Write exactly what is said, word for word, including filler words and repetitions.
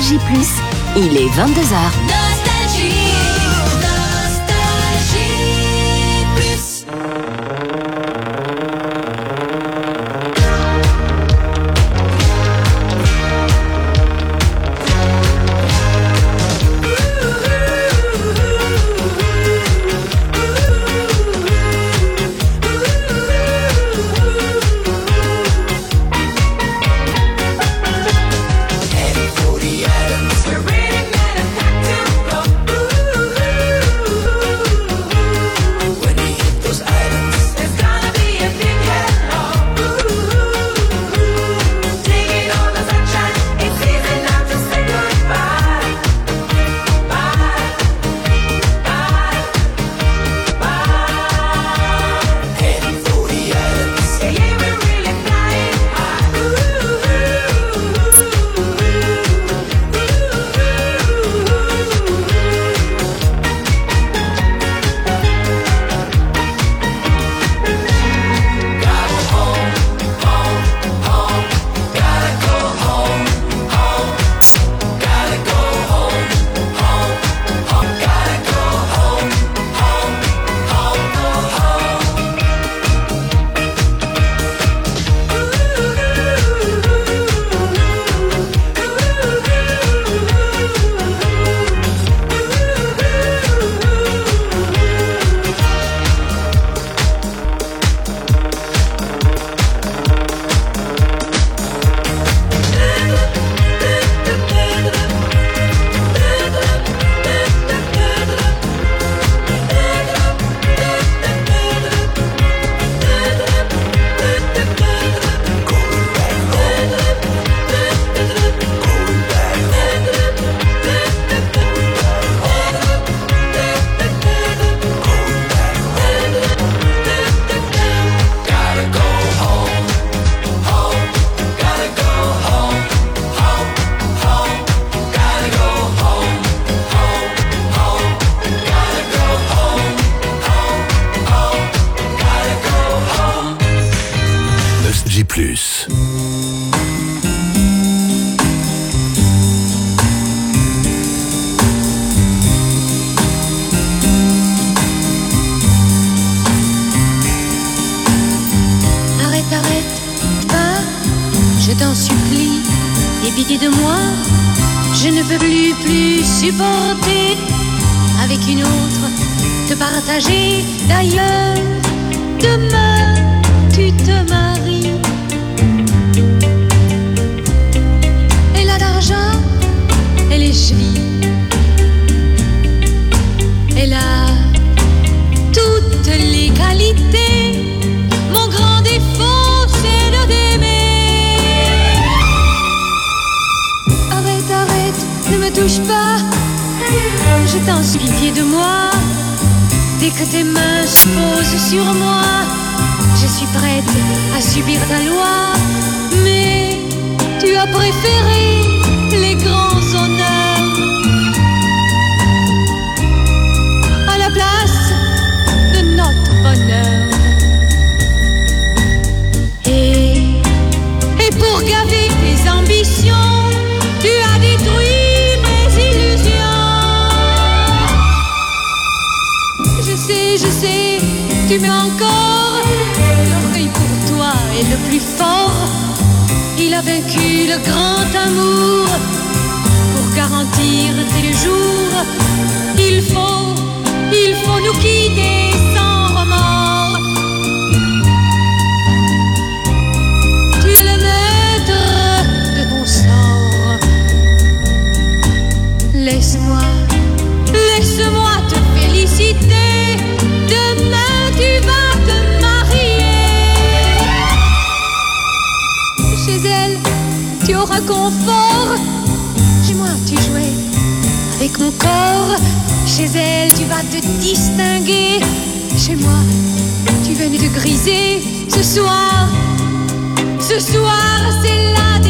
Nostalgie Plus, il est vingt-deux heures. Nostalgie, Nostalgie Plus. Plus. Arrête, arrête, pas, je t'en supplie, aie pitié de moi, je ne peux plus, plus supporter avec une autre te partager. D'ailleurs, demain tu te maries. Elle a d'argent, elle est jolie, elle a toutes les qualités. Mon grand défaut, c'est de t'aimer. Arrête, arrête, ne me touche pas, je t'en supplie, pitié de moi. Dès que tes mains se posent sur moi, je suis prête à subir ta loi. Mais tu as préféré les grands honneurs à la place de notre bonheur. Et, et pour gaver tes ambitions, tu as détruit mes illusions. Je sais, je sais, tu m'aimes encore. L'orgueil pour toi est le plus fort. Il a vaincu le grand amour. Pour garantir tes jours, il faut, il faut nous quitter sans remords. Tu es le maître de ton sort. Laisse-moi, laisse-moi te féliciter. Demain tu vas te marier. Chez elle, tu auras confort. Chez moi, tu jouais avec mon corps. Chez elle, tu vas te distinguer. Chez moi, tu venais te griser. Ce soir, ce soir, c'est la